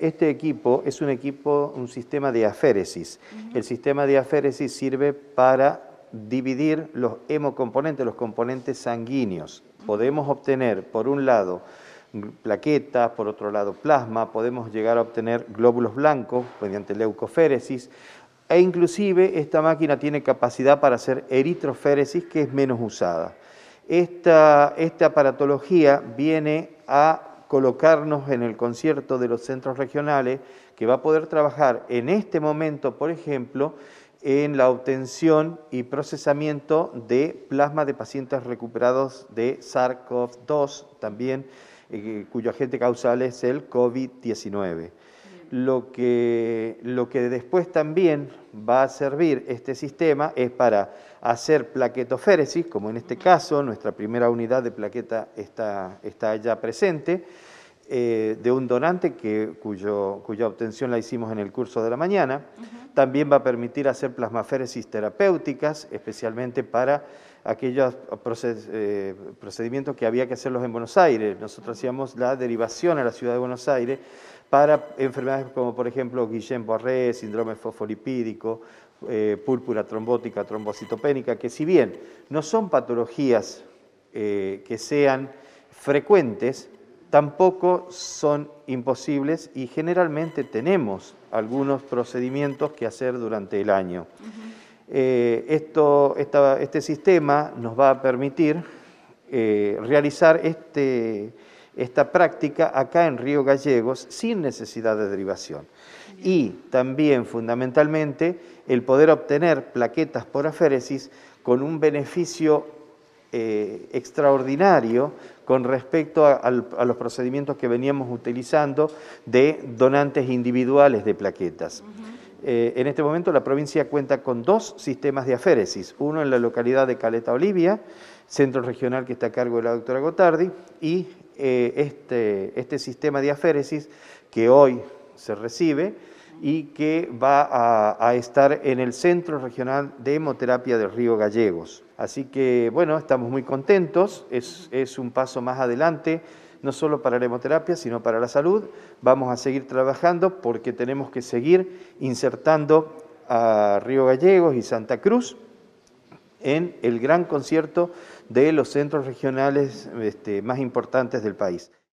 Este equipo es un sistema de aféresis. El sistema de aféresis sirve para dividir los hemocomponentes, los componentes sanguíneos. Podemos obtener, por un lado, plaquetas, por otro lado plasma, podemos llegar a obtener glóbulos blancos mediante leucoféresis, e inclusive esta máquina tiene capacidad para hacer eritroféresis, que es menos usada. Esta aparatología viene a colocarnos en el concierto de los centros regionales, que va a poder trabajar en este momento, por ejemplo, en la obtención y procesamiento de plasma de pacientes recuperados de SARS-CoV-2, también cuyo agente causal es el COVID-19. Lo que después también va a servir este sistema es para hacer plaquetoféresis, como en este caso nuestra primera unidad de plaqueta está ya presente, de un donante cuya obtención la hicimos en el curso de la mañana. También va a permitir hacer plasmaféresis terapéuticas, especialmente para aquellos procedimientos que había que hacerlos en Buenos Aires. Nosotros hacíamos la derivación a la ciudad de Buenos Aires para enfermedades como, por ejemplo, Guillain-Barré, síndrome fosfolipídico, púrpura trombótica, trombocitopénica, que si bien no son patologías que sean frecuentes, tampoco son imposibles y generalmente tenemos algunos procedimientos que hacer durante el año. Este sistema nos va a permitir realizar esta práctica acá en Río Gallegos sin necesidad de derivación. Y también, fundamentalmente, el poder obtener plaquetas por aféresis con un beneficio extraordinario con respecto a los procedimientos que veníamos utilizando de donantes individuales de plaquetas. En este momento la provincia cuenta con 2 sistemas de aféresis, uno en la localidad de Caleta Olivia, centro regional que está a cargo de la doctora Gotardi, y este sistema de aféresis que hoy se recibe y que va a estar en el Centro Regional de Hemoterapia de Río Gallegos. Así que, bueno, estamos muy contentos, es un paso más adelante, no solo para la hemoterapia, sino para la salud. Vamos a seguir trabajando porque tenemos que seguir insertando a Río Gallegos y Santa Cruz en el gran concierto de los centros regionales más importantes del país.